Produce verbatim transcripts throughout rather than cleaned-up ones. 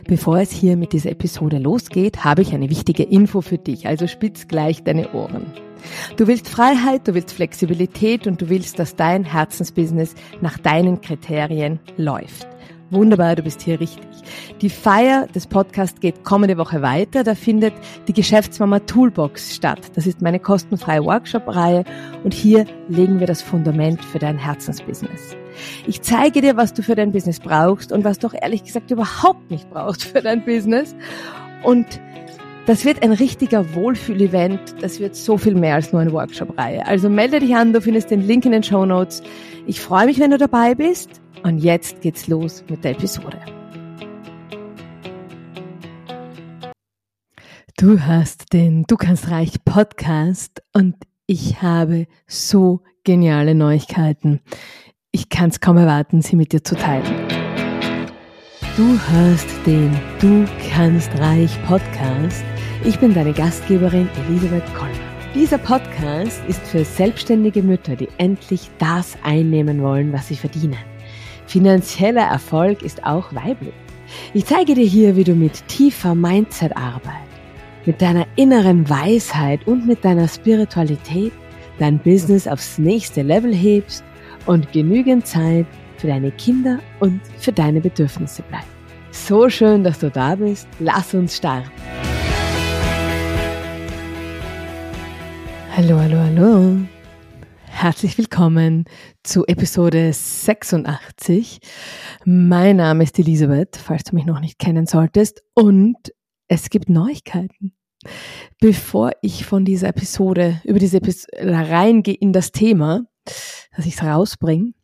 Bevor es hier mit dieser Episode losgeht, habe ich eine wichtige Info für dich, also spitz gleich deine Ohren. Du willst Freiheit, du willst Flexibilität und du willst, dass dein Herzensbusiness nach deinen Kriterien läuft. Wunderbar, du bist hier richtig. Die Feier des Podcasts geht kommende Woche weiter. Da findet die Geschäftsmama Toolbox statt. Das ist meine kostenfreie Workshop-Reihe und hier legen wir das Fundament für dein Herzensbusiness. Ich zeige dir, was du für dein Business brauchst und was du auch ehrlich gesagt überhaupt nicht brauchst für dein Business. Und das wird ein richtiger Wohlfühl-Event. Das wird so viel mehr als nur eine Workshop-Reihe. Also melde dich an, du findest den Link in den Shownotes. Ich freue mich, wenn du dabei bist. Und jetzt geht's los mit der Episode. Du hast den Du kannst reich Podcast und ich habe so geniale Neuigkeiten. Ich kann es kaum erwarten, sie mit dir zu teilen. Du hörst den Du kannst reich Podcast. Ich bin deine Gastgeberin Elisabeth Kollner. Dieser Podcast ist für selbstständige Mütter, die endlich das einnehmen wollen, was sie verdienen. Finanzieller Erfolg ist auch weiblich. Ich zeige dir hier, wie du mit tiefer Mindset-Arbeit, mit deiner inneren Weisheit und mit deiner Spiritualität dein Business aufs nächste Level hebst und genügend Zeit für deine Kinder und für deine Bedürfnisse bleibt. So schön, dass du da bist. Lass uns starten. Hallo, hallo, hallo. Herzlich willkommen zu Episode sechsundachtzig. Mein Name ist Elisabeth, falls du mich noch nicht kennen solltest, und es gibt Neuigkeiten. Bevor ich von dieser Episode, über diese Episode reingehe in das Thema, dass ich es rausbringe,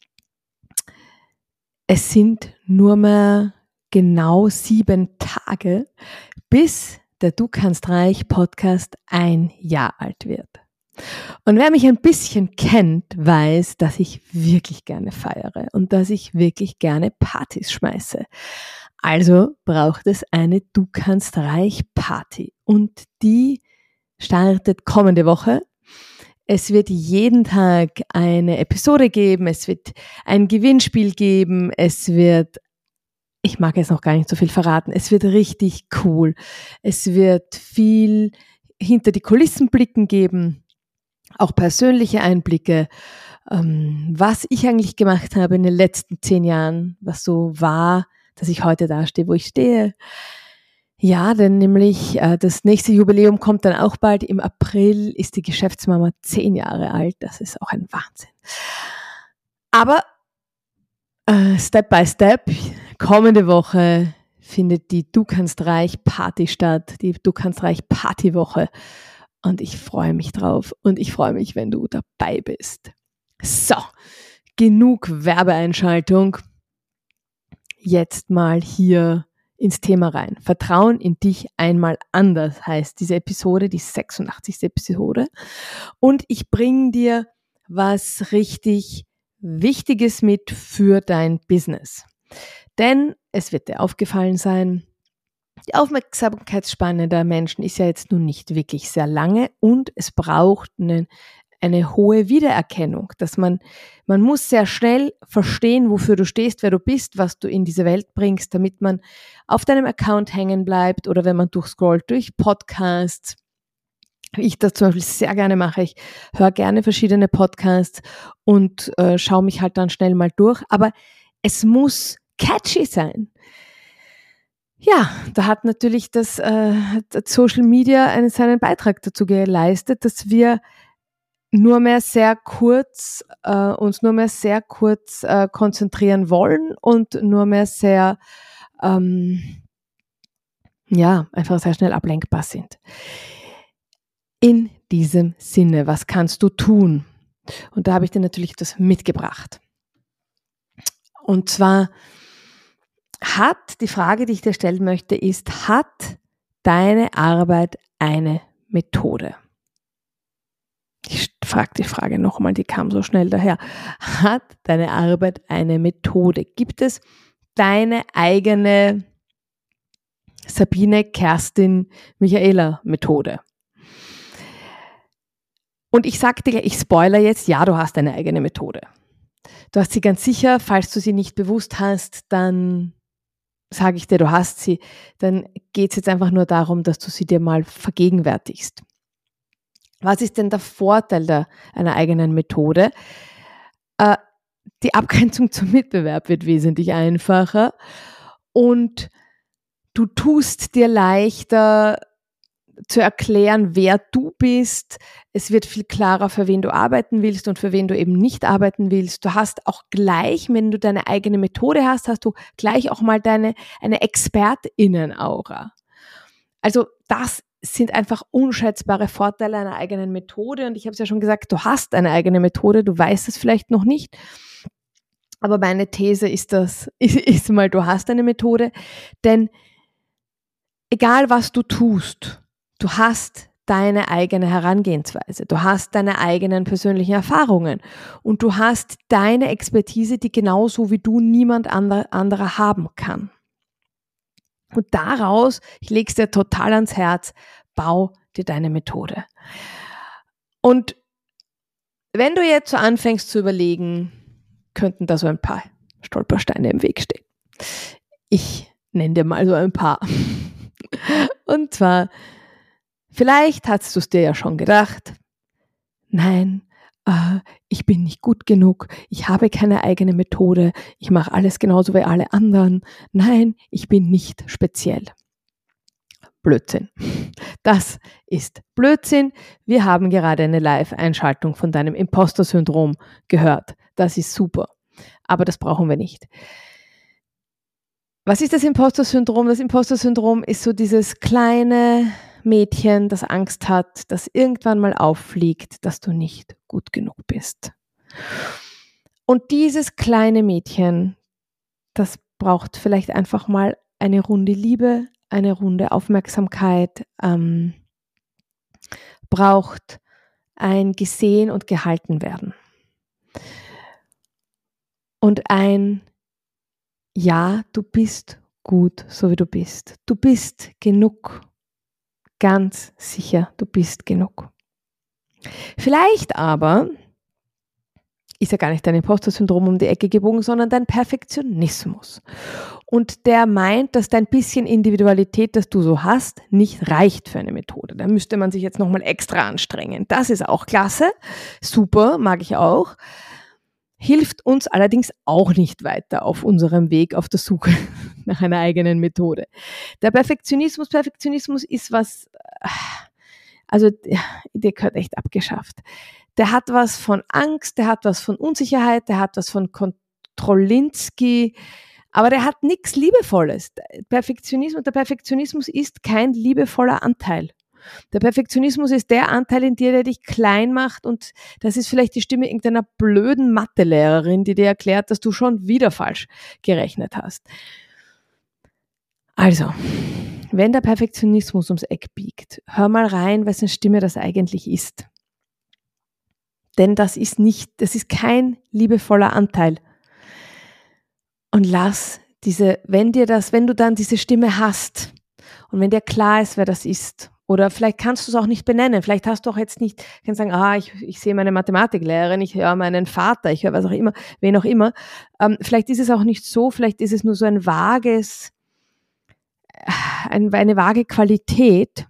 es sind nur mehr genau sieben Tage, bis der Du kannst reich Podcast ein Jahr alt wird. Und wer mich ein bisschen kennt, weiß, dass ich wirklich gerne feiere und dass ich wirklich gerne Partys schmeiße. Also braucht es eine Du kannst reich Party und die startet kommende Woche. Es wird jeden Tag eine Episode geben, es wird ein Gewinnspiel geben, es wird, ich mag jetzt noch gar nicht so viel verraten, es wird richtig cool. Es wird viel hinter die Kulissen blicken geben. Auch persönliche Einblicke, ähm, was ich eigentlich gemacht habe in den letzten zehn Jahren, was so war, dass ich heute da stehe, wo ich stehe. Ja, denn nämlich äh, das nächste Jubiläum kommt dann auch bald. Im April ist die Geschäftsmama zehn Jahre alt. Das ist auch ein Wahnsinn. Aber äh, Step by Step, kommende Woche findet die Du kannst reich Party statt, die Du kannst reich Partywoche. Und ich freue mich drauf und ich freue mich, wenn du dabei bist. So, genug Werbeeinschaltung. Jetzt mal hier ins Thema rein. Vertrauen in dich einmal anders heißt diese Episode, die sechsundachtzigste Episode. Und ich bringe dir was richtig Wichtiges mit für dein Business. Denn es wird dir aufgefallen sein, die Aufmerksamkeitsspanne der Menschen ist ja jetzt nun nicht wirklich sehr lange und es braucht eine, eine hohe Wiedererkennung, dass man, man muss sehr schnell verstehen, wofür du stehst, wer du bist, was du in diese Welt bringst, damit man auf deinem Account hängen bleibt oder wenn man durchscrollt durch Podcasts, wie ich das zum Beispiel sehr gerne mache. Ich höre gerne verschiedene Podcasts und äh, schaue mich halt dann schnell mal durch, aber es muss catchy sein. Ja, da hat natürlich das äh, Social Media einen, seinen Beitrag dazu geleistet, dass wir nur mehr sehr kurz, äh, uns nur mehr sehr kurz äh, konzentrieren wollen und nur mehr sehr, ähm, ja, einfach sehr schnell ablenkbar sind. In diesem Sinne, was kannst du tun? Und da habe ich dir natürlich das mitgebracht. Und zwar hat, die Frage, die ich dir stellen möchte, ist, hat deine Arbeit eine Methode? Ich frage die Frage nochmal, die kam so schnell daher. Hat deine Arbeit eine Methode? Gibt es deine eigene Sabine, Kerstin, Michaela Methode? Und ich sage dir, ich spoilere jetzt, ja, du hast eine eigene Methode. Du hast sie ganz sicher, falls du sie nicht bewusst hast, dann sage ich dir, du hast sie, dann geht es jetzt einfach nur darum, dass du sie dir mal vergegenwärtigst. Was ist denn der Vorteil der, einer eigenen Methode? Äh, die Abgrenzung zum Mitbewerb wird wesentlich einfacher und du tust dir leichter zu erklären, wer du bist. Es wird viel klarer, für wen du arbeiten willst und für wen du eben nicht arbeiten willst. Du hast auch gleich, wenn du deine eigene Methode hast, hast du gleich auch mal deine eine ExpertInnen-Aura. Also das sind einfach unschätzbare Vorteile einer eigenen Methode. Und ich habe es ja schon gesagt, du hast eine eigene Methode, du weißt es vielleicht noch nicht. Aber meine These ist das, ist, ist mal, du hast eine Methode. Denn egal was du tust, du hast deine eigene Herangehensweise, du hast deine eigenen persönlichen Erfahrungen und du hast deine Expertise, die genauso wie du niemand anderer haben kann. Und daraus, ich lege es dir total ans Herz, bau dir deine Methode. Und wenn du jetzt so anfängst zu überlegen, könnten da so ein paar Stolpersteine im Weg stehen. Ich nenne dir mal so ein paar. Und zwar, vielleicht hast du es dir ja schon gedacht, nein, äh, ich bin nicht gut genug, ich habe keine eigene Methode, ich mache alles genauso wie alle anderen, nein, ich bin nicht speziell. Blödsinn. Das ist Blödsinn. Wir haben gerade eine Live-Einschaltung von deinem Imposter-Syndrom gehört. Das ist super, aber das brauchen wir nicht. Was ist das Imposter-Syndrom? Das Imposter-Syndrom ist so dieses kleine Mädchen, das Angst hat, dass irgendwann mal auffliegt, dass du nicht gut genug bist. Und dieses kleine Mädchen, das braucht vielleicht einfach mal eine Runde Liebe, eine Runde Aufmerksamkeit, ähm, braucht ein gesehen und gehalten werden. Und ein Ja, du bist gut, so wie du bist. Du bist genug. Ganz sicher, du bist genug. Vielleicht aber ist ja gar nicht dein Imposter-Syndrom um die Ecke gebogen, sondern dein Perfektionismus. Und der meint, dass dein bisschen Individualität, das du so hast, nicht reicht für eine Methode. Da müsste man sich jetzt nochmal extra anstrengen. Das ist auch klasse, super, mag ich auch. Hilft uns allerdings auch nicht weiter auf unserem Weg auf der Suche nach einer eigenen Methode. Der Perfektionismus, Perfektionismus ist was, also der gehört echt abgeschafft. Der hat was von Angst, der hat was von Unsicherheit, der hat was von Kontrollinski, aber der hat nichts Liebevolles. Perfektionismus, der Perfektionismus ist kein liebevoller Anteil. Der Perfektionismus ist der Anteil in dir, der dich klein macht und das ist vielleicht die Stimme irgendeiner blöden Mathelehrerin, die dir erklärt, dass du schon wieder falsch gerechnet hast. Also, wenn der Perfektionismus ums Eck biegt, hör mal rein, wessen Stimme das eigentlich ist. Denn das ist nicht, das ist kein liebevoller Anteil. Und lass diese, wenn dir das, wenn du dann diese Stimme hast und wenn dir klar ist, wer das ist, oder vielleicht kannst du es auch nicht benennen, vielleicht hast du auch jetzt nicht, kannst sagen, ah, ich, ich sehe meine Mathematiklehrerin, ich höre meinen Vater, ich höre was auch immer, wen auch immer. Ähm, vielleicht ist es auch nicht so, vielleicht ist es nur so ein vages, ein, eine vage Qualität.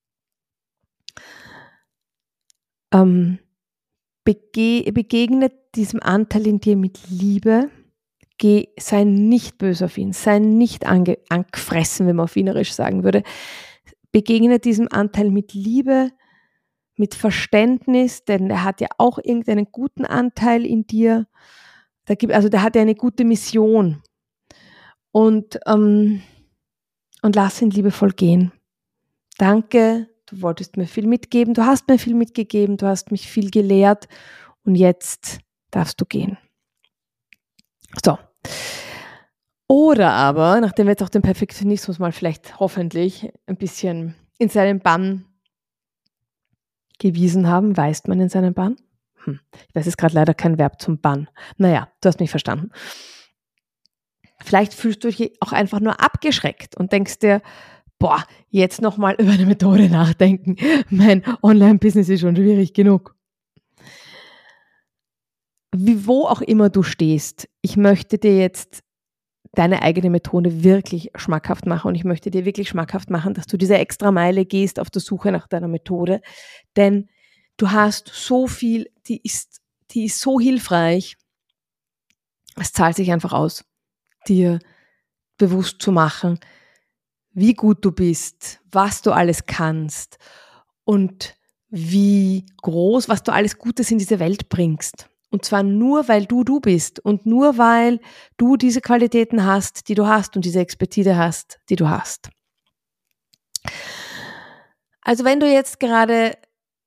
Ähm, bege, begegnet diesem Anteil in dir mit Liebe. Geh, sei nicht böse auf ihn, sei nicht ange, angefressen, wenn man auf Wienerisch sagen würde. Begegne diesem Anteil mit Liebe, mit Verständnis, denn er hat ja auch irgendeinen guten Anteil in dir. Da gibt, also der hat ja eine gute Mission. Und, ähm, und lass ihn liebevoll gehen. Danke, du wolltest mir viel mitgeben, du hast mir viel mitgegeben, du hast mich viel gelehrt und jetzt darfst du gehen. So. Oder aber, nachdem wir jetzt auch den Perfektionismus mal vielleicht hoffentlich ein bisschen in seinen Bann gewiesen haben, weist man in seinen Bann? Hm. Ich weiß jetzt gerade leider kein Verb zum Bann. Naja, du hast mich verstanden. Vielleicht fühlst du dich auch einfach nur abgeschreckt und denkst dir, boah, jetzt nochmal über eine Methode nachdenken. Mein Online-Business ist schon schwierig genug. Wie, wo auch immer du stehst, ich möchte dir jetzt deine eigene Methode wirklich schmackhaft machen. Und ich möchte dir wirklich schmackhaft machen, dass du diese extra Meile gehst auf der Suche nach deiner Methode. Denn du hast so viel, die ist, die ist so hilfreich. Es zahlt sich einfach aus, dir bewusst zu machen, wie gut du bist, was du alles kannst und wie groß, was du alles Gutes in diese Welt bringst. Und zwar nur, weil du du bist und nur, weil du diese Qualitäten hast, die du hast und diese Expertise hast, die du hast. Also wenn du jetzt gerade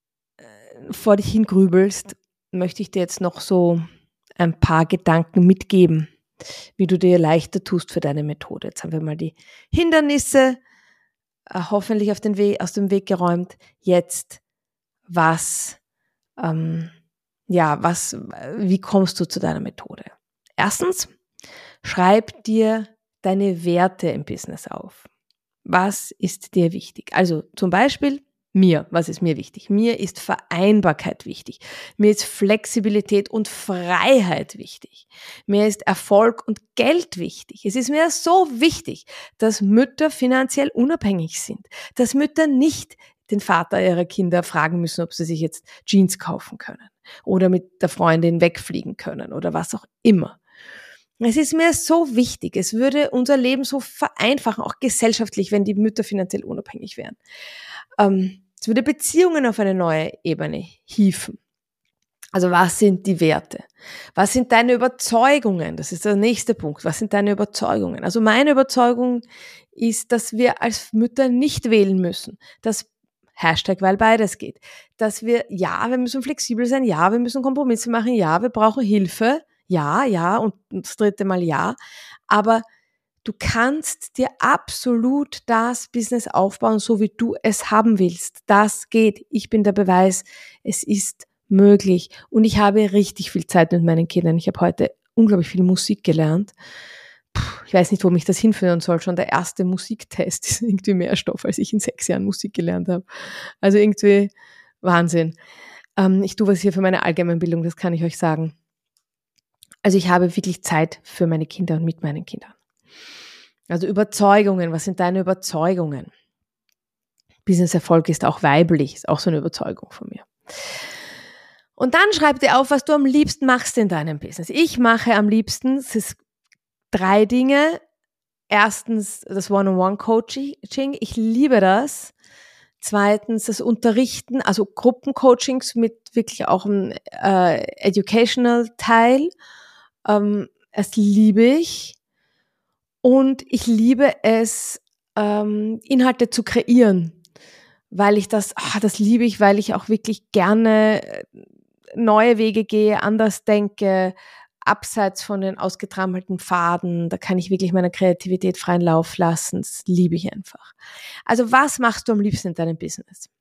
vor dich hingrübelst, möchte ich dir jetzt noch so ein paar Gedanken mitgeben, wie du dir leichter tust für deine Methode. Jetzt haben wir mal die Hindernisse äh, hoffentlich auf den Weg, aus dem Weg geräumt. Jetzt, was, ähm, ja, was, wie kommst du zu deiner Methode? Erstens, schreib dir deine Werte im Business auf. Was ist dir wichtig? Also zum Beispiel mir, was ist mir wichtig? Mir ist Vereinbarkeit wichtig. Mir ist Flexibilität und Freiheit wichtig. Mir ist Erfolg und Geld wichtig. Es ist mir so wichtig, dass Mütter finanziell unabhängig sind. Dass Mütter nicht den Vater ihrer Kinder fragen müssen, ob sie sich jetzt Jeans kaufen können oder mit der Freundin wegfliegen können oder was auch immer. Es ist mir so wichtig. Es würde unser Leben so vereinfachen, auch gesellschaftlich, wenn die Mütter finanziell unabhängig wären. Ähm, es würde Beziehungen auf eine neue Ebene hieven. Also was sind die Werte? Was sind deine Überzeugungen? Das ist der nächste Punkt. Was sind deine Überzeugungen? Also meine Überzeugung ist, dass wir als Mütter nicht wählen müssen. Dass Hashtag, weil beides geht. Dass wir, ja, wir müssen flexibel sein, ja, wir müssen Kompromisse machen, ja, wir brauchen Hilfe, ja, ja und das dritte Mal ja. Aber du kannst dir absolut das Business aufbauen, so wie du es haben willst. Das geht. Ich bin der Beweis. Es ist möglich. Und ich habe richtig viel Zeit mit meinen Kindern. Ich habe heute unglaublich viel Musik gelernt. Puh, ich weiß nicht, wo mich das hinführen soll. Schon der erste Musiktest ist irgendwie mehr Stoff, als ich in sechs Jahren Musik gelernt habe. Also irgendwie Wahnsinn. Ähm, ich tue was hier für meine Allgemeinbildung, das kann ich euch sagen. Also ich habe wirklich Zeit für meine Kinder und mit meinen Kindern. Also Überzeugungen, was sind deine Überzeugungen? Business-Erfolg ist auch weiblich, ist auch so eine Überzeugung von mir. Und dann schreib dir auf, was du am liebsten machst in deinem Business. Ich mache am liebsten, es ist drei Dinge. Erstens das One-on-One-Coaching, ich liebe das. Zweitens das Unterrichten, also Gruppencoachings mit wirklich auch einem äh, Educational-Teil. Ähm, das liebe ich. Und ich liebe es, ähm, Inhalte zu kreieren, weil ich das, ach, das liebe ich, weil ich auch wirklich gerne neue Wege gehe, anders denke, abseits von den ausgetrampelten Pfaden. Da kann ich wirklich meiner Kreativität freien Lauf lassen. Das liebe ich einfach. Also was machst du am liebsten in deinem Business?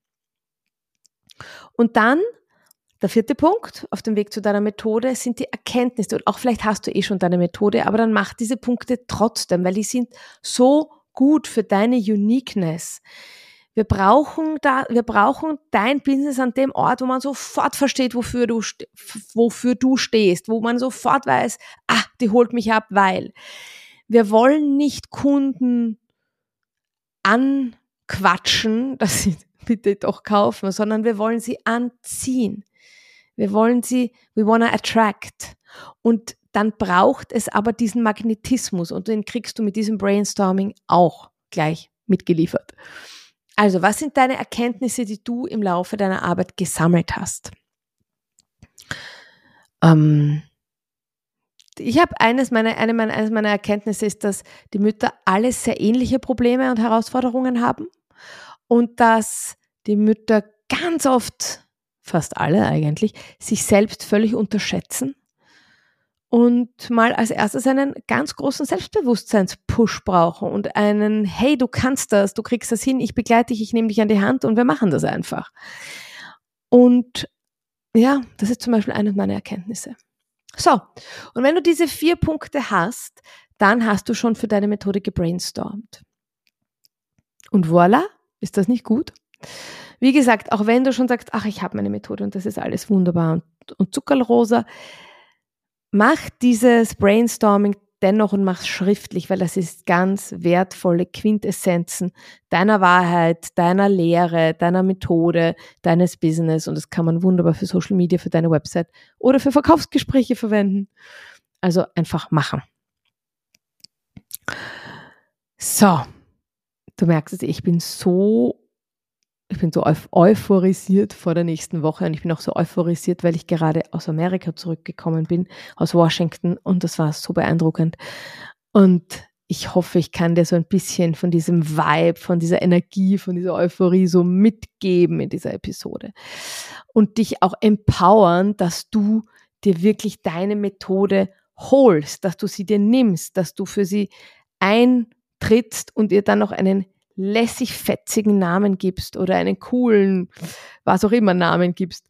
Und dann der vierte Punkt auf dem Weg zu deiner Methode sind die Erkenntnisse. Und auch vielleicht hast du eh schon deine Methode, aber dann mach diese Punkte trotzdem, weil die sind so gut für deine Uniqueness. Wir brauchen da, wir brauchen dein Business an dem Ort, wo man sofort versteht, wofür du, wofür du stehst, wo man sofort weiß, ah, die holt mich ab, weil wir wollen nicht Kunden anquatschen, dass sie bitte doch kaufen, sondern wir wollen sie anziehen. Wir wollen sie, we wanna attract. Und dann braucht es aber diesen Magnetismus und den kriegst du mit diesem Brainstorming auch gleich mitgeliefert. Also, was sind deine Erkenntnisse, die du im Laufe deiner Arbeit gesammelt hast? Ähm, ich habe eines meiner, eine meiner, eines meiner Erkenntnisse ist, dass die Mütter alle sehr ähnliche Probleme und Herausforderungen haben und dass die Mütter ganz oft, fast alle eigentlich, sich selbst völlig unterschätzen und mal als erstes einen ganz großen Selbstbewusstseins-Push brauchen und einen, hey, du kannst das, du kriegst das hin, ich begleite dich, ich nehme dich an die Hand und wir machen das einfach. Und ja, das ist zum Beispiel eine meiner Erkenntnisse. So, und wenn du diese vier Punkte hast, dann hast du schon für deine Methode gebrainstormt. Und voilà, ist das nicht gut? Wie gesagt, auch wenn du schon sagst, ach, ich habe meine Methode und das ist alles wunderbar und, und zuckerrosa, mach dieses Brainstorming dennoch und mach es schriftlich, weil das ist ganz wertvolle Quintessenzen deiner Wahrheit, deiner Lehre, deiner Methode, deines Business und das kann man wunderbar für Social Media, für deine Website oder für Verkaufsgespräche verwenden. Also einfach machen. So, du merkst es, ich bin so Ich bin so euphorisiert vor der nächsten Woche und ich bin auch so euphorisiert, weil ich gerade aus Amerika zurückgekommen bin, aus Washington und das war so beeindruckend. Und ich hoffe, ich kann dir so ein bisschen von diesem Vibe, von dieser Energie, von dieser Euphorie so mitgeben in dieser Episode und dich auch empowern, dass du dir wirklich deine Methode holst, dass du sie dir nimmst, dass du für sie eintrittst und ihr dann noch einen lässig fetzigen Namen gibst oder einen coolen, was auch immer Namen gibst,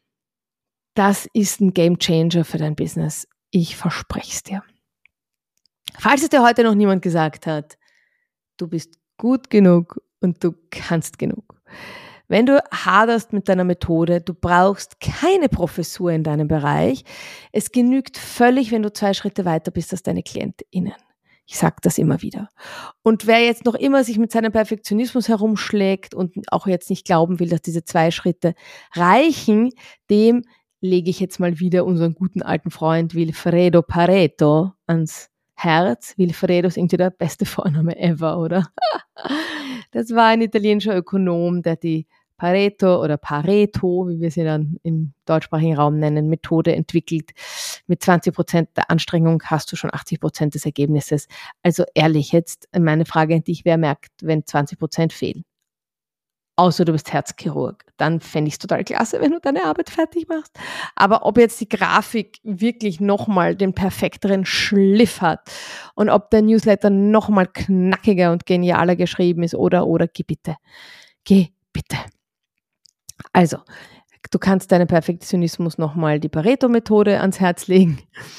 das ist ein Gamechanger für dein Business. Ich verspreche es dir. Falls es dir heute noch niemand gesagt hat, du bist gut genug und du kannst genug. Wenn du haderst mit deiner Methode, du brauchst keine Professur in deinem Bereich. Es genügt völlig, wenn du zwei Schritte weiter bist als deine KlientInnen. Ich sage das immer wieder. Und wer jetzt noch immer sich mit seinem Perfektionismus herumschlägt und auch jetzt nicht glauben will, dass diese zwei Schritte reichen, dem lege ich jetzt mal wieder unseren guten alten Freund Vilfredo Pareto ans Herz. Vilfredo ist irgendwie der beste Vorname ever, oder? Das war ein italienischer Ökonom, der die Pareto oder Pareto, wie wir sie dann im deutschsprachigen Raum nennen, Methode entwickelt. Mit zwanzig Prozent der Anstrengung hast du schon achtzig Prozent des Ergebnisses. Also ehrlich, jetzt meine Frage an dich, wer merkt, wenn zwanzig Prozent fehlen? Außer du bist Herzchirurg. Dann fände ich es total klasse, wenn du deine Arbeit fertig machst. Aber ob jetzt die Grafik wirklich nochmal den perfekteren Schliff hat und ob der Newsletter nochmal knackiger und genialer geschrieben ist oder, oder, geh bitte. Geh bitte. Also, du kannst deinem Perfektionismus nochmal die Pareto-Methode ans Herz legen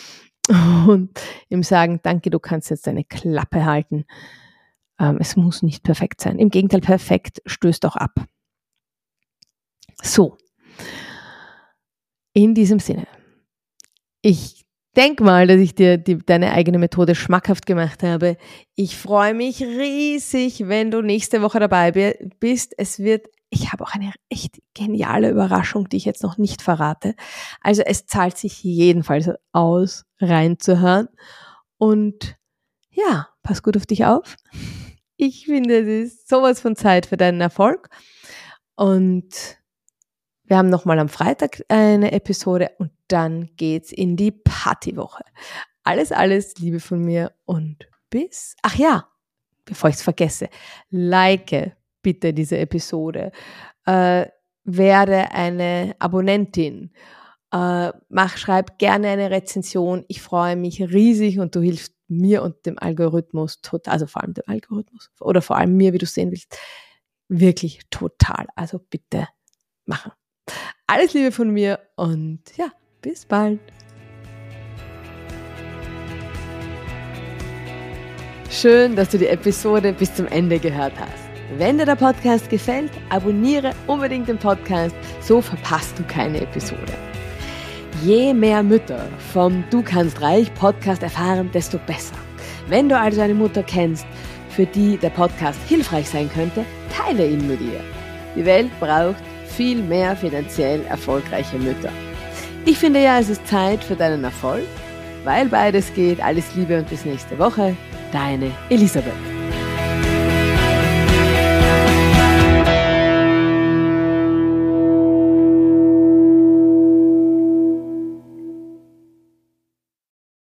und ihm sagen, danke, du kannst jetzt deine Klappe halten. Ähm, es muss nicht perfekt sein. Im Gegenteil, perfekt stößt auch ab. So, in diesem Sinne, ich denke mal, dass ich dir die, deine eigene Methode schmackhaft gemacht habe. Ich freue mich riesig, wenn du nächste Woche dabei bist. Es wird Ich habe auch eine echt geniale Überraschung, die ich jetzt noch nicht verrate. Also es zahlt sich jedenfalls aus, reinzuhören. Und ja, pass gut auf dich auf. Ich finde, es ist sowas von Zeit für deinen Erfolg. Und wir haben nochmal am Freitag eine Episode und dann geht's in die Partywoche. Alles, alles Liebe von mir und bis... Ach ja, bevor ich es vergesse, like bitte diese Episode, äh, werde eine Abonnentin, äh, mach, schreib gerne eine Rezension, ich freue mich riesig und du hilfst mir und dem Algorithmus total, also vor allem dem Algorithmus oder vor allem mir, wie du sehen willst, wirklich total, also bitte machen. Alles Liebe von mir und ja, bis bald. Schön, dass du die Episode bis zum Ende gehört hast. Wenn dir der Podcast gefällt, abonniere unbedingt den Podcast, so verpasst du keine Episode. Je mehr Mütter vom Du kannst reich Podcast erfahren, desto besser. Wenn du also eine Mutter kennst, für die der Podcast hilfreich sein könnte, teile ihn mit ihr. Die Welt braucht viel mehr finanziell erfolgreiche Mütter. Ich finde ja, es ist Zeit für deinen Erfolg, weil beides geht. Alles Liebe und bis nächste Woche. Deine Elisabeth.